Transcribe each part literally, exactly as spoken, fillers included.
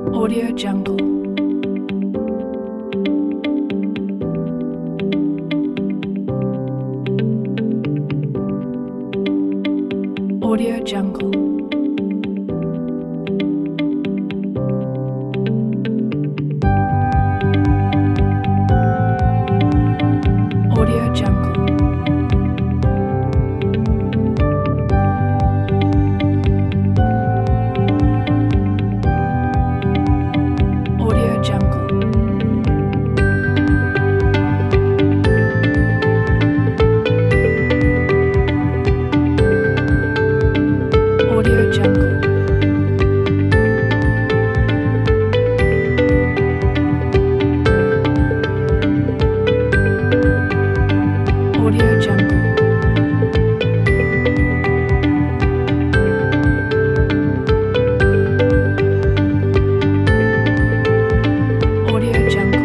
Audio Jungle. Audio Jungle. Audio Jungle. Audio Jungle. Audio Jungle. Audio Jungle. Audio Jungle.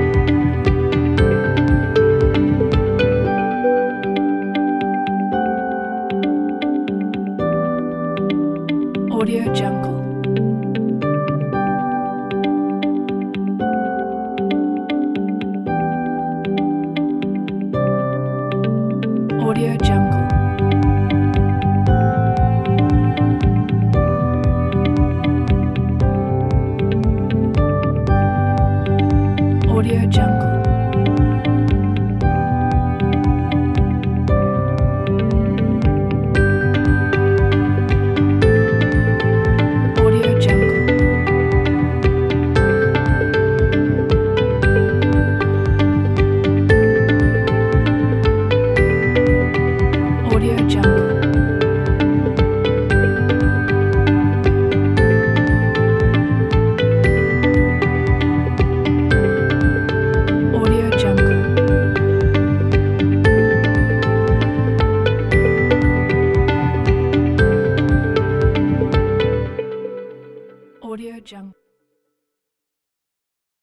Audio Jungle. Audio Jungle. Audio Jungle. Audio Jungle. Audio Jungle. Audio Jungle. Audio Jungle.